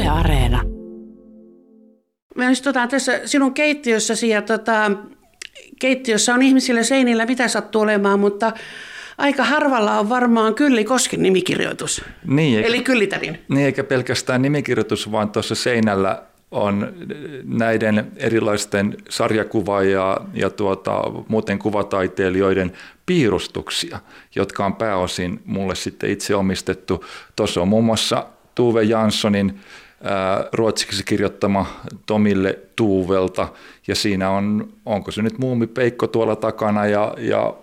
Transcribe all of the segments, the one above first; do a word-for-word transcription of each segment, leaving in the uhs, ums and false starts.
Yle Areena. Me istutaan tässä sinun keittiössäsi ja tota, keittiössä on ihmisillä seinillä mitä sattuu olemaan, mutta aika harvalla on varmaan Kylli Kosken nimikirjoitus. Niin, eikä, eli Kyllitärin. Niin, eikä pelkästään nimikirjoitus, vaan tuossa seinällä on näiden erilaisten sarjakuva- ja, ja tuota, muuten kuvataiteilijoiden piirustuksia, jotka on pääosin mulle sitten itse omistettu. Tuossa on muun muassa Tuve Janssonin ää, ruotsiksi kirjoittama Tomille Tuvelta, ja siinä on, onko se nyt Muumipeikko tuolla takana ja, ja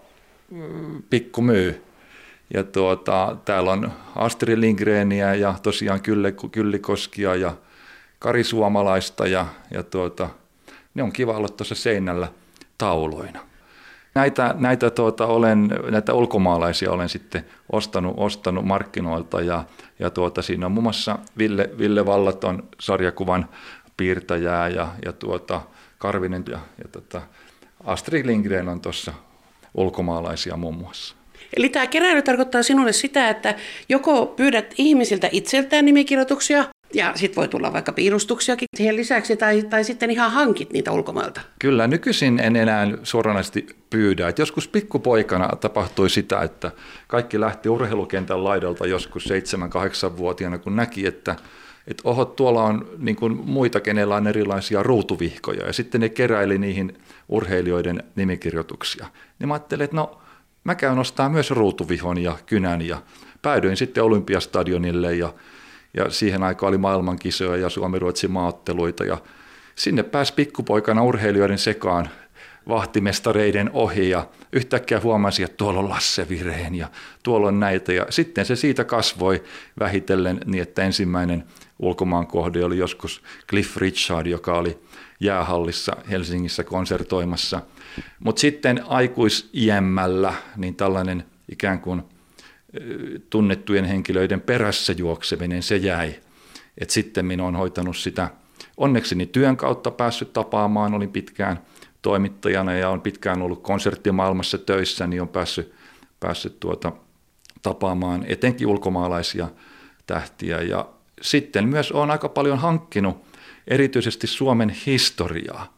Pikku Myy. Ja tuota, täällä on Astrid Lindgreniä ja tosiaan Kylli Koskia ja Kari Suomalaista ja, ja tuota, ne on kiva olla tuossa seinällä tauloina. Näitä, näitä, tuota, olen, näitä ulkomaalaisia olen sitten ostanut, ostanut markkinoilta ja, ja tuota, siinä on muun muassa Ville, Ville Vallaton sarjakuvan piirtäjää ja, ja tuota, Karvinen ja, ja tuota, Astrid Lindgren on tuossa ulkomaalaisia muun muassa. Eli tämä keräily tarkoittaa sinulle sitä, että joko pyydät ihmisiltä itseltään nimikirjoituksia, ja sitten voi tulla vaikka piirustuksiakin siihen lisäksi, tai, tai sitten ihan hankit niitä ulkomailta. Kyllä, nykyisin en enää suoranaisesti pyydä. Et joskus pikkupoikana tapahtui sitä, että kaikki lähti urheilukentän laidalta joskus seitsemän-kahdeksanvuotiaana, kun näki, että et oho, tuolla on niin kuin muita, kenellä on erilaisia ruutuvihkoja, ja sitten ne keräili niihin urheilijoiden nimikirjoituksia. Niin mä ajattelin, että no, mä käyn ostaa myös ruutuvihon ja kynän, ja päädyin sitten Olympiastadionille, ja Ja siihen aikaan oli maailmankisoja ja Suomi-Ruotsin maaotteluita ja sinne pääsi pikkupoikana urheilijoiden sekaan vahtimestareiden ohi ja yhtäkkiä huomasi, että tuolla on Lasse Vireen ja tuolla on näitä ja sitten se siitä kasvoi vähitellen niin, että ensimmäinen ulkomaan kohde oli joskus Cliff Richard, joka oli jäähallissa Helsingissä konsertoimassa, mutta sitten aikuisiämmällä niin tällainen ikään kuin tunnettujen henkilöiden perässä juokseminen, se jäi. Et sitten minä olen hoitanut sitä, onnekseni työn kautta päässyt tapaamaan, olin pitkään toimittajana ja olen pitkään ollut konserttimaailmassa töissä, niin olen päässyt, päässyt tuota, tapaamaan etenkin ulkomaalaisia tähtiä. Ja sitten myös olen aika paljon hankkinut erityisesti Suomen historiaa.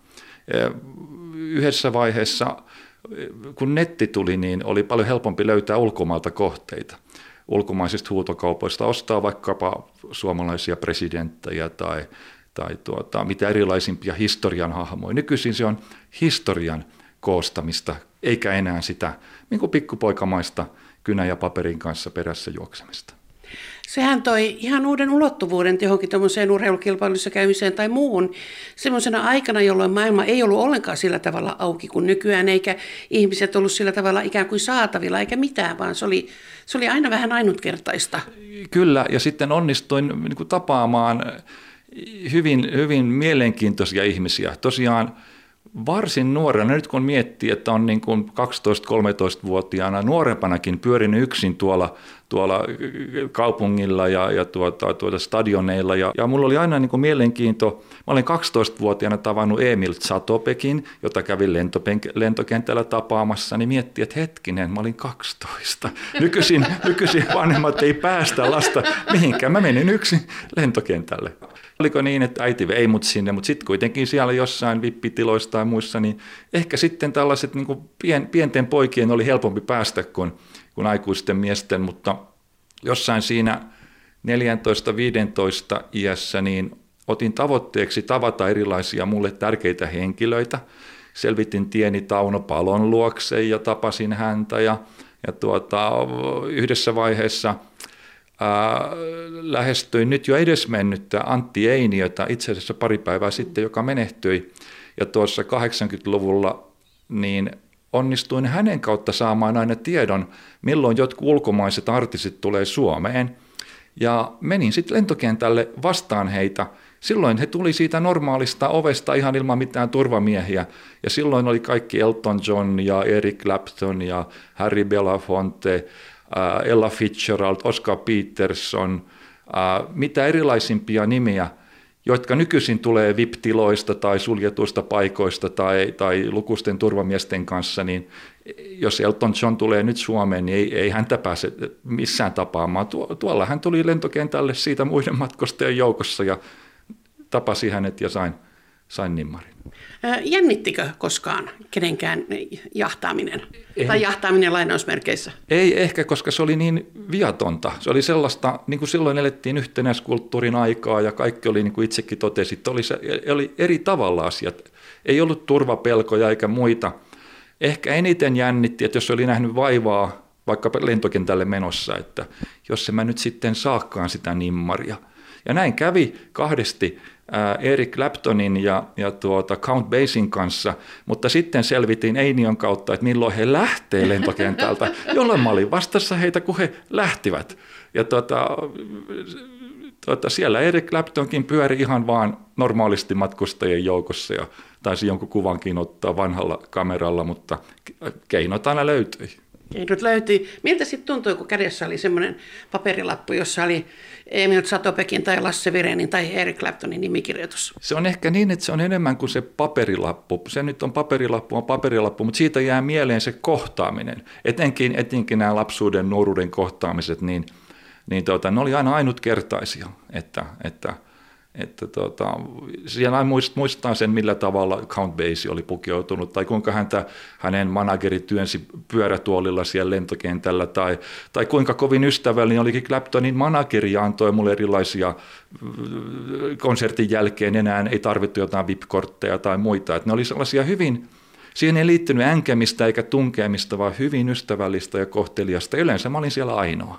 Yhdessä vaiheessa kun netti tuli, niin oli paljon helpompi löytää ulkomailta kohteita. Ulkomaisista huutokaupoista ostaa vaikkapa suomalaisia presidenttejä tai, tai tuota, mitä erilaisimpia historian hahmoja. Nykyisin se on historian koostamista, eikä enää sitä niin kuin pikkupoikamaista kynän ja paperin kanssa perässä juoksemista. Sehän toi ihan uuden ulottuvuuden johonkin tuommoiseen urheilukilpailussa käymiseen tai muuhun semmoisena aikana, jolloin maailma ei ollut ollenkaan sillä tavalla auki kuin nykyään, eikä ihmiset ollut sillä tavalla ikään kuin saatavilla eikä mitään, vaan se oli, se oli aina vähän ainutkertaista. Kyllä, ja sitten onnistuin niin kuin tapaamaan hyvin, hyvin mielenkiintoisia ihmisiä. Tosiaan varsin nuorena, nyt kun miettii, että on niin kuin kaksitoista-kolmetoista-vuotiaana nuorempanakin pyörinyt yksin tuolla, tuolla kaupungilla ja, ja tuota, tuota stadioneilla. Ja, ja mulla oli aina niin kuin mielenkiinto. Mä olin kaksitoistavuotiaana tavannut Emil Zatopekin, jota kävin lentokentällä tapaamassa, niin miettii, että hetkinen, mä olin kaksitoista. Nykyisin, nykyisin vanhemmat ei päästä lasta mihinkään. Mä menin yksin lentokentälle. Oliko niin, että äiti vei mut sinne, mutta sitten kuitenkin siellä jossain vippitiloissa tai muissa, niin ehkä sitten tällaiset niin kuin pien, pienten poikien oli helpompi päästä kuin, kuin aikuisten miesten, mutta jossain siinä neljätoista viisitoista iässä niin otin tavoitteeksi tavata erilaisia mulle tärkeitä henkilöitä. Selvitin tieni Tauno Palon luokse ja tapasin häntä ja, ja tuota, yhdessä vaiheessa Ää, lähestyin nyt jo edesmennyttä Antti Einiötä itse asiassa pari päivää sitten, joka menehtyi. Ja tuossa kahdeksankymmentäluvulla niin onnistuin hänen kautta saamaan aina tiedon, milloin jotkut ulkomaiset artistit tulee Suomeen. Ja menin sitten lentokentälle vastaan heitä. Silloin he tuli siitä normaalista ovesta ihan ilman mitään turvamiehiä. Ja silloin oli kaikki Elton John ja Eric Clapton ja Harry Belafonte, Ella Fitzgerald, Oscar Peterson, mitä erilaisimpia nimiä. jotka nykyisin tulee V I P-tiloista tai suljetuista paikoista tai, tai lukuisten turvamiesten kanssa, niin jos Elton John tulee nyt Suomeen, niin ei, ei häntä pääse missään tapaamaan. Tuolla hän tuli lentokentälle siitä muiden matkustajien joukossa ja tapasi hänet ja sain, sain nimmarin. Jännittikö koskaan kenenkään jahtaaminen Ei. tai jahtaaminen lainausmerkeissä? Ei ehkä, koska se oli niin viatonta. Se oli sellaista, niin kuin silloin elettiin yhtenäiskulttuurin aikaa ja kaikki oli, niin kuin itsekin totesit, oli, se, oli eri tavalla asiat. Ei ollut turvapelkoja eikä muita. Ehkä eniten jännitti, että jos oli nähnyt vaivaa vaikka lentokentälle menossa, että jos en mä nyt sitten saakaan sitä nimmaria. Ja näin kävi kahdesti Eric Claptonin ja, ja tuota Count Basien kanssa, mutta sitten selvitin Einion kautta, että milloin he lähtee lentokentältä, jolloin mä olin vastassa heitä, kun he lähtivät. Ja tuota, tuota, siellä Eric Claptonkin pyöri ihan vaan normaalisti matkustajien joukossa ja taisi jonkun kuvankin ottaa vanhalla kameralla, mutta keinot aina löytyi. Keinot löytyi. Miltä sitten tuntui, kun kädessä oli semmoinen paperilappu, jossa oli Emil Zatopekin tai Lasse Virenin tai Eric Claptonin nimikirjoitus? Se on ehkä niin, että se on enemmän kuin se paperilappu. Se nyt on paperilappu, on paperilappu, mutta siitä jää mieleen se kohtaaminen. Etenkin, etenkin nämä lapsuuden, nuoruuden kohtaamiset, niin, niin tuota, ne oli aina ainutkertaisia, että... että Että tuota, siellä muistaa sen, millä tavalla Count Basie oli pukeutunut, tai kuinka häntä, hänen manageri työnsi pyörätuolilla siellä lentokentällä, tai, tai kuinka kovin ystävällinen olikin Claptonin manageri ja antoi mulle erilaisia konsertin jälkeen, enää ei tarvittu jotain V I P-kortteja tai muita. Että ne oli sellaisia hyvin, siihen ei liittynyt änkämistä eikä tunkemista, vaan hyvin ystävällistä ja kohteliasta. Yleensä mä olin siellä ainoa.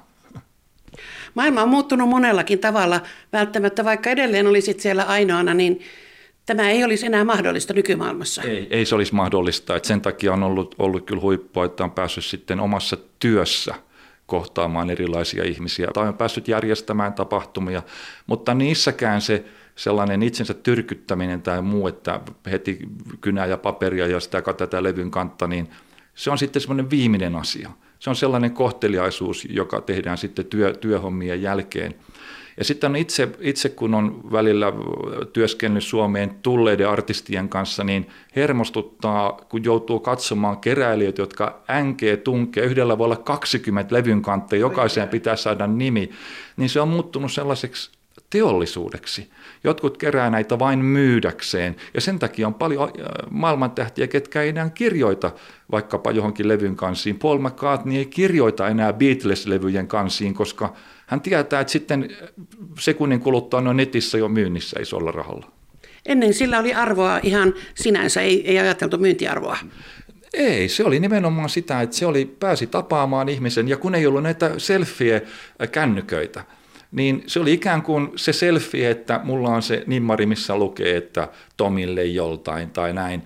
Maailma on muuttunut monellakin tavalla. Välttämättä vaikka edelleen olisit siellä ainoana, niin tämä ei olisi enää mahdollista nykymaailmassa. Ei, ei se olisi mahdollista. Et sen takia on ollut, ollut kyllä huippua, että on päässyt sitten omassa työssä kohtaamaan erilaisia ihmisiä. Tai on päässyt järjestämään tapahtumia, mutta niissäkään se sellainen itsensä tyrkyttäminen tai muu, että heti kynää ja paperia ja sitä tätä levyn kantta, niin se on sitten semmoinen viimeinen asia. Se on sellainen kohteliaisuus, joka tehdään sitten työ, työhommien jälkeen. Ja sitten on itse, itse, kun on välillä työskennellyt Suomeen tulleiden artistien kanssa, niin hermostuttaa, kun joutuu katsomaan keräilijöitä, jotka änkee, tunkee. Yhdellä voi olla kaksikymmentä levyn kantteja, jokaiseen pitää saada nimi. Niin se on muuttunut sellaiseksi teollisuudeksi. Jotkut kerää näitä vain myydäkseen, ja sen takia on paljon maailmantähtiä, ketkä ei enää kirjoita vaikkapa johonkin levyn kansiin. Paul McCartney ei kirjoita enää Beatles-levyjen kansiin, koska hän tietää, että sitten sekunnin kuluttua on netissä jo myynnissä isolla rahalla. Ennen sillä oli arvoa ihan sinänsä, ei, ei ajateltu myyntiarvoa. Ei, se oli nimenomaan sitä, että se oli, pääsi tapaamaan ihmisen, ja kun ei ollut näitä selfie-kännyköitä, niin se oli ikään kuin se selfie, että mulla on se nimmari, missä lukee, että Tomille joltain tai näin.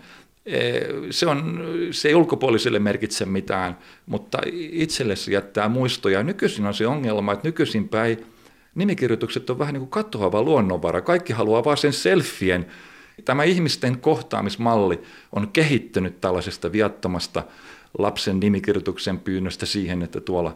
Se, on, se ei ulkopuoliselle merkitse mitään, mutta itselle se jättää muistoja. Nykyisin on se ongelma, että nykyisin päin nimikirjoitukset on vähän niin kuin katoava luonnonvara. Kaikki haluaa vaan sen selfien. Tämä ihmisten kohtaamismalli on kehittynyt tällaisesta viattomasta lapsen nimikirjoituksen pyynnöstä siihen, että tuolla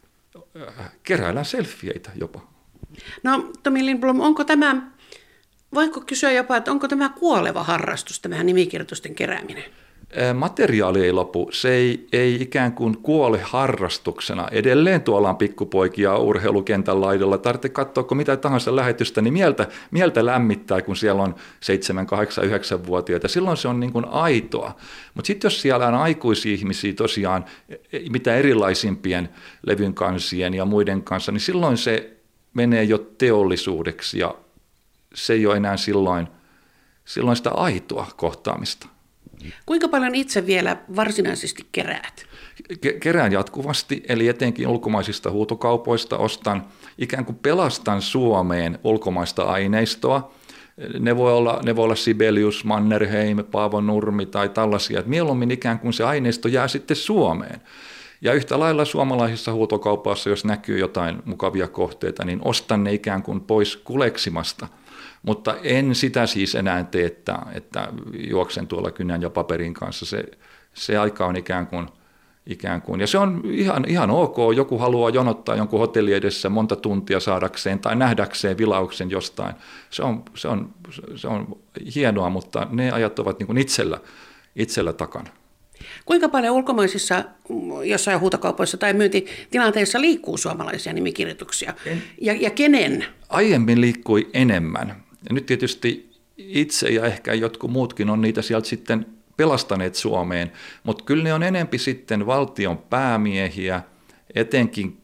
keräillään selfieitä jopa. No Tomi Lindblom, onko tämä, voiko kysyä jopa, että onko tämä kuoleva harrastus, tämä nimikirjoitusten kerääminen? Materiaali ei lopu, se ei, ei ikään kuin kuole harrastuksena. Edelleen tuolla on pikkupoikia urheilukentän laidalla, tarvitsee katsoa, kun mitä tahansa lähetystä, niin mieltä, mieltä lämmittää, kun siellä on seitsemän, kahdeksan, yhdeksän vuotiaita. Silloin se on niin kuin aitoa. Mutta sitten jos siellä on aikuisia ihmisiä tosiaan, mitä erilaisimpien levyn kansien ja muiden kanssa, niin silloin se menee jo teollisuudeksi ja se ei ole enää silloin, silloin sitä aitoa kohtaamista. Kuinka paljon itse vielä varsinaisesti keräät? Kerään jatkuvasti, eli etenkin ulkomaisista huutokaupoista ostan, ikään kuin pelastan Suomeen ulkomaista aineistoa. Ne voi olla, ne voi olla Sibelius, Mannerheim, Paavo Nurmi tai tällaisia, että mieluummin ikään kuin se aineisto jää sitten Suomeen. Ja yhtä lailla suomalaisissa huutokaupassa, jos näkyy jotain mukavia kohteita, niin ostan ne ikään kuin pois kuleksimasta. Mutta en sitä siis enää tee, että, että juoksen tuolla kynän ja paperin kanssa. Se, se aika on ikään kuin, ikään kuin. Ja se on ihan, ihan ok, joku haluaa jonottaa jonkun hotelli edessä monta tuntia saadakseen tai nähdäkseen vilauksen jostain. Se on, se on, se on hienoa, mutta ne ajat ovat niin kuin itsellä, itsellä takana. Kuinka paljon ulkomaisissa jossain huutokaupoissa tai myyntitilanteissa liikkuu suomalaisia nimikirjoituksia? Ja, ja kenen? Aiemmin liikkui enemmän. Ja nyt tietysti itse ja ehkä jotkut muutkin on niitä sieltä sitten pelastaneet Suomeen, mutta kyllä ne on enempi sitten valtion päämiehiä, etenkin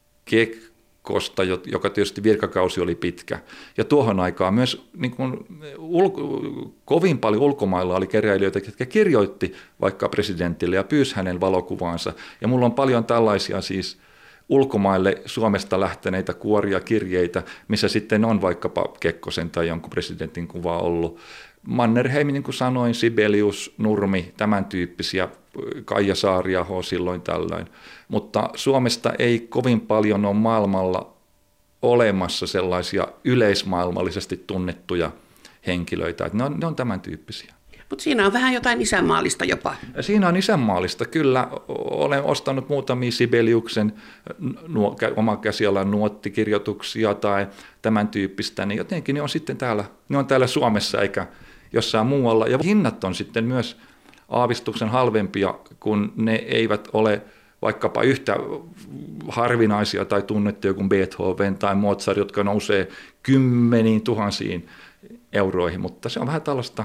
Kekkosta, joka tietysti virkakausi oli pitkä. Ja tuohon aikaan myös niin kuin ulko, kovin paljon ulkomailla oli keräilijöitä, jotka kirjoitti vaikka presidentille ja pyysi hänen valokuvaansa. Ja mulla on paljon tällaisia siis ulkomaille Suomesta lähteneitä kuoria kirjeitä, missä sitten on vaikkapa Kekkosen tai jonkun presidentin kuva ollut. Mannerheim, niin kuin sanoin, Sibelius, Nurmi, tämän tyyppisiä, Kaija Saariaho silloin tällöin. Mutta Suomesta ei kovin paljon ole maailmalla olemassa sellaisia yleismaailmallisesti tunnettuja henkilöitä. Ne on, ne on tämän tyyppisiä. Mutta siinä on vähän jotain isänmaallista jopa. Siinä on isänmaallista, kyllä. Olen ostanut muutamia Sibeliuksen nuo, oman käsialan nuottikirjoituksia tai tämän tyyppistä, niin jotenkin ne on sitten täällä, ne on täällä Suomessa eikä jossain muualla. Ja hinnat on sitten myös aavistuksen halvempia, kun ne eivät ole vaikkapa yhtä harvinaisia tai tunnettuja kuin Beethoven tai Mozart, jotka nousee kymmeniin tuhansiin euroihin, mutta se on vähän tällaista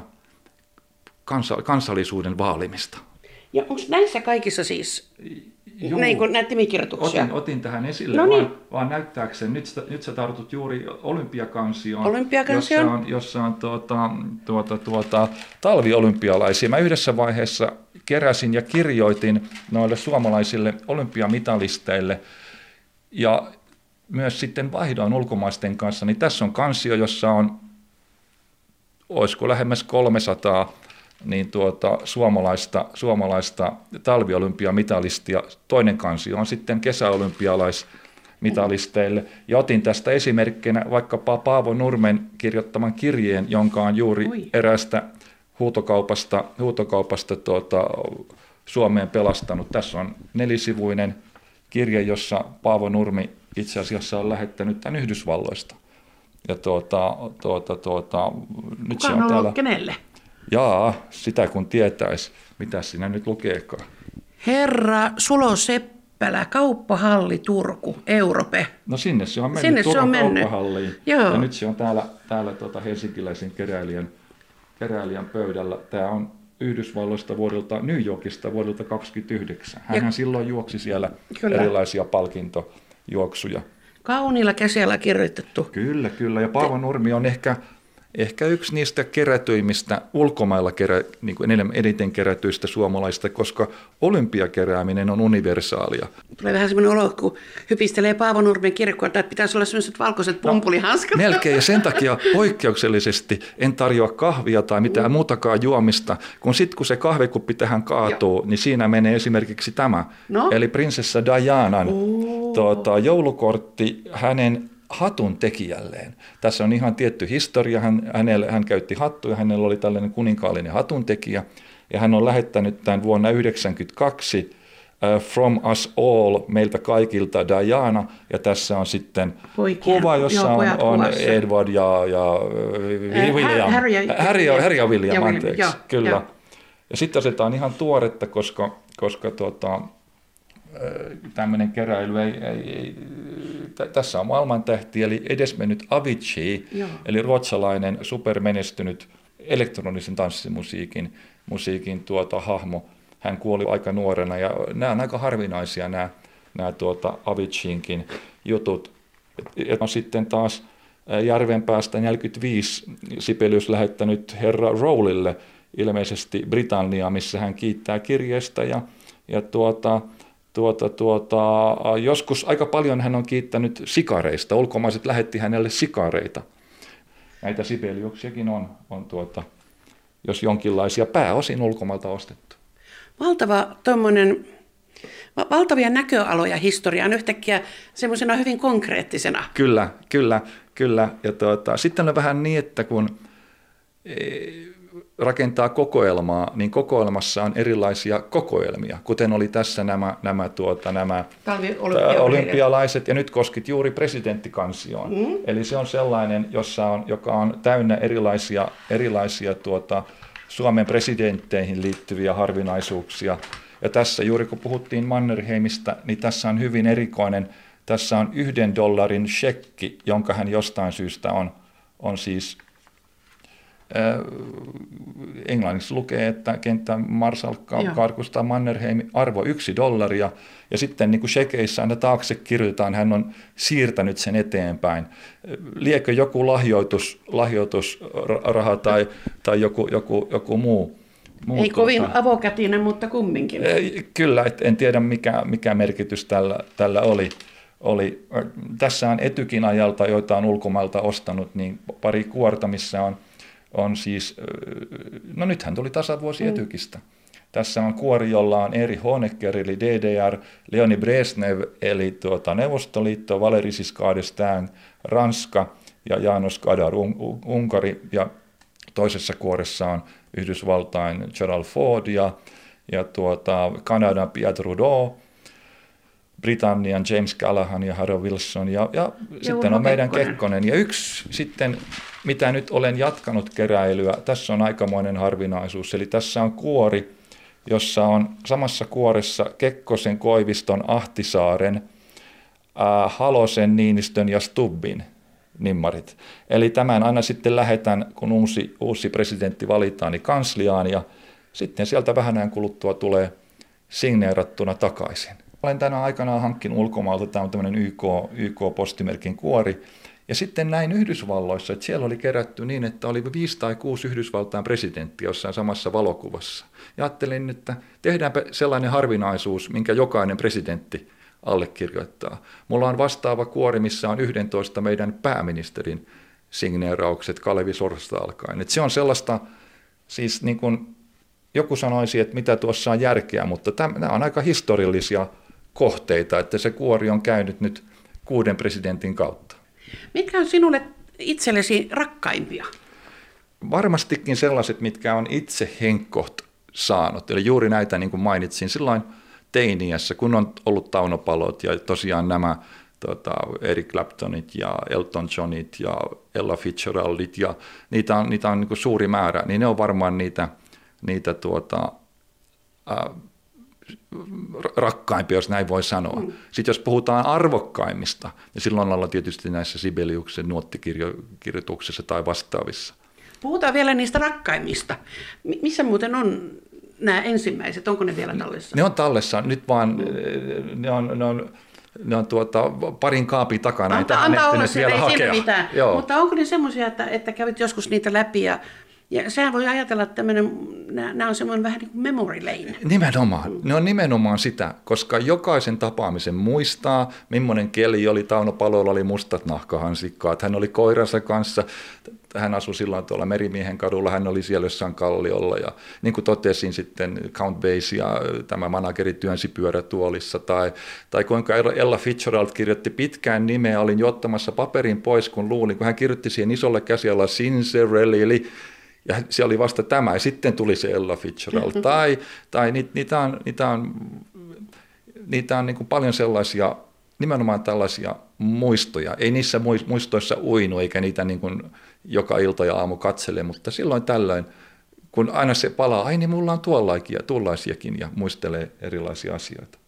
kansallisuuden vaalimista. Ja onko näissä kaikissa siis niin kuin näitä nimikirjoituksia? Otin, otin tähän esille, no niin. vaan, vaan näyttääkseni, nyt, nyt sä tartut juuri Olympiakansioon, Olympiakansioon. jossa on, jossa on tuota, tuota, tuota, talviolympialaisia. Mä yhdessä vaiheessa keräsin ja kirjoitin noille suomalaisille olympiamitalisteille ja myös sitten vaihdoin ulkomaisten kanssa. Niin tässä on kansio, jossa on, olisiko lähemmäs kolmesataa niin tuota, suomalaista, suomalaista talviolympiamitalistia. Toinen kansio on sitten kesäolympialaismitalisteille. Ja otin tästä esimerkkinä vaikkapa Paavo Nurmen kirjoittaman kirjeen, jonka on juuri Ui. eräästä huutokaupasta, huutokaupasta tuota, Suomeen pelastanut. Tässä on nelisivuinen kirje, jossa Paavo Nurmi itse asiassa on lähettänyt tämän Yhdysvalloista. Ja tuota, tuota, tuota, nyt Kuka se on, on täällä. Kenelle? Jaa, sitä kun tietäisi. Mitä siinä nyt lukeekaan? Herra Sulo Seppälä, Kauppahalli Turku, Europe. No sinne se on mennyt, sinne Turun se on mennyt. Kauppahalliin. Joo. Ja nyt se on täällä, täällä tuota helsinkiläisen keräilijän, keräilijän pöydällä. Tämä on Yhdysvalloista vuodelta, New Yorkista vuodelta kaksikymmentäyhdeksän. Hänhän ja silloin juoksi siellä kyllä. erilaisia palkintojuoksuja. Kauniilla käsiala kirjoitettu. Kyllä, kyllä. Ja Paavo Nurmi on ehkä, ehkä yksi niistä kerätyimmistä, ulkomailla kerä, niin kuin eniten kerätyistä suomalaisista, koska olympiakerääminen on universaalia. Tulee vähän semmoinen olo, kun hypistelee Paavo Nurmen kirkkoa, että pitäisi olla sellaiset valkoiset pumpulihanskat. No, melkein, ja sen takia poikkeuksellisesti en tarjoa kahvia tai mitään mm. muutakaan juomista, kun sitten kun se kahvikuppi tähän kaatuu, Joo. niin siinä menee esimerkiksi tämä, no? eli prinsessa Dianan tuota, joulukortti hänen hatun tekijälleen. Tässä on ihan tietty historia. Hän, hänelle, hän käytti hattua ja hänellä oli tällainen kuninkaallinen hatuntekijä. Ja hän on lähettänyt tämän vuonna yhdeksänkymmentäkaksi uh, From Us All, meiltä kaikilta Diana. Ja tässä on sitten Poikia. kuva, jossa Joo, on, on Edward ja, ja äh, William. Harry ja, Harry ja, Harry ja William, ja, anteeksi. Ja, Kyllä. Ja. ja sitten asetaan ihan tuoretta, koska, koska tuota, tämmöinen keräily ei, ei, ei tässä on maailmantähti, eli edesmennyt Avicii, Joo. eli ruotsalainen supermenestynyt elektronisen tanssimusiikin musiikin tuota, hahmo. Hän kuoli aika nuorena, ja nämä on aika harvinaisia nämä, nämä tuota, Aviciinkin jutut. Ja on sitten taas Järvenpäästä neljäkymmentäviisi Sibelius lähettänyt herra Rowlille, ilmeisesti Britanniaa, missä hän kiittää kirjeestä, ja, ja tuota... Tuota, tuota, joskus aika paljon hän on kiittänyt sikareista. Ulkomaiset lähetti hänelle sikareita. Näitä Sibeliuksiakin on, on tuota, jos jonkinlaisia, pääosin ulkomailta ostettu. Valtava tommonen, valtavia näköaloja historiaan yhtäkkiä semmoisena hyvin konkreettisena. Kyllä, kyllä, kyllä. Ja tuota, sitten on vähän niin, että kun rakentaa kokoelmaa, niin kokoelmassa on erilaisia kokoelmia, kuten oli tässä nämä, nämä, tuota, nämä olympialaiset, ja nyt koskit juuri presidenttikansioon. Mm. Eli se on sellainen, jossa on, joka on täynnä erilaisia, erilaisia tuota, Suomen presidentteihin liittyviä harvinaisuuksia. Ja tässä juuri kun puhuttiin Mannerheimista, niin tässä on hyvin erikoinen, tässä on yhden dollarin shekki, jonka hän jostain syystä on, on siis englanniksi lukee, että kenttä Marsalkka Karkusta Mannerheim arvo yksi dollaria, ja sitten niin kuin shekeissä aina taakse kirjoitetaan, hän on siirtänyt sen eteenpäin. Liekö joku lahjoitus, lahjoitusraha tai, tai joku, joku, joku muu? muu Ei tuota, kovin avokätinen, mutta kumminkin. Kyllä, et en tiedä mikä, mikä merkitys tällä, tällä oli. oli. Tässä on Etykin ajalta, joita on ulkomailta ostanut, niin pari kuorta, missä on on siis, no nythän tuli tasavuosi mm. Etykistä. Tässä on kuori, jolla on Erich Honecker eli D D R, Leonid Brezhnev eli tuota, Neuvostoliitto, Valéry Giscard d'Estaing Ranska ja János Kadar Unkari. Ja toisessa kuoressa on Yhdysvaltain Gerald Ford ja, ja tuota, Kanadan Pierre Trudeau, Britannian James Callaghan ja Harold Wilson ja, ja sitten on meidän Kekkonen. Kekkonen. Ja yksi sitten, mitä nyt olen jatkanut keräilyä, tässä on aikamoinen harvinaisuus, eli tässä on kuori, jossa on samassa kuoressa Kekkosen, Koiviston, Ahtisaaren, äh, Halosen, Niinistön ja Stubbin nimmarit. Eli tämän aina sitten lähetän, kun uusi, uusi presidentti valitaan, niin kansliaan ja sitten sieltä vähän ajan kuluttua tulee signeerattuna takaisin. Olen tänä aikana hankkinut ulkomaalta, tämä on tämmöinen Y K, Y K-postimerkin kuori, ja sitten näin Yhdysvalloissa, että siellä oli kerätty niin, että oli viisi tai kuusi Yhdysvaltain presidenttiä jossain samassa valokuvassa. Ja ajattelin, että tehdäänpä sellainen harvinaisuus, minkä jokainen presidentti allekirjoittaa. Mulla on vastaava kuori, missä on yksitoista meidän pääministerin signeeraukset Kalevi Sorsta alkaen. Että se on sellaista, siis niin kuin joku sanoisi, että mitä tuossa on järkeä, mutta nämä on aika historiallisia kohteita, että se kuori on käynyt nyt kuuden presidentin kautta. Mitkä on sinulle itsellesi rakkaimpia? Varmastikin sellaiset, mitkä on itse henkkoht saanut. Eli juuri näitä, niin kuin mainitsin, silloin teiniässä, kun on ollut Tauno Palot ja tosiaan nämä tota, Eric Claptonit ja Elton Johnit ja Ella Fitzgeraldit, ja niitä on, niitä on niin kuin suuri määrä, niin ne on varmaan niitä, niitä tuota, äh, rakkaimpia, jos näin voi sanoa. Mm. Sitten jos puhutaan arvokkaimmista, niin silloin ollaan tietysti näissä Sibeliuksen nuottikirjoituksissa tai vastaavissa. Puhutaan vielä niistä rakkaimmista. Missä muuten on nämä ensimmäiset? Onko ne vielä tallessa? Ne on tallessa. Nyt vaan mm. ne on, ne on, ne on tuota, parin kaapin takana. Anta, anta olla se, ei siinä mitään. Joo. Mutta onko ne semmoisia, että, että kävit joskus niitä läpi ja Ja sehän voi ajatella, että nämä on semmoinen vähän niin kuin memory lane. Nimenomaan. Ne on nimenomaan sitä, koska jokaisen tapaamisen muistaa, millainen keli oli. Tauno Palolla oli mustat nahkahansikkaat. Hän oli koiransa kanssa. Hän asui silloin tuolla Merimiehen kadulla. Hän oli siellä jossain kalliolla. Ja niin kuin totesin sitten Count Basie ja tämä manageri työnsi pyörätuolissa. Tai, tai kuinka Ella Fitzgerald kirjoitti pitkään nimeä. Olin jo ottamassa paperin pois, kun luulin. Kun hän kirjoitti siihen isolle käsialalla Sincerely. Ja se oli vasta tämä, ja sitten tuli se Ella Fitzgerald. Tai, tai niitä, niitä on, niitä on, niitä on niin kuin paljon sellaisia, nimenomaan tällaisia muistoja. Ei niissä muistoissa uinu, eikä niitä niin kuin joka ilta ja aamu katsele, mutta silloin tällöin, kun aina se palaa, ai niin mulla on tuollaisia, tuollaisiakin, ja muistelee erilaisia asioita.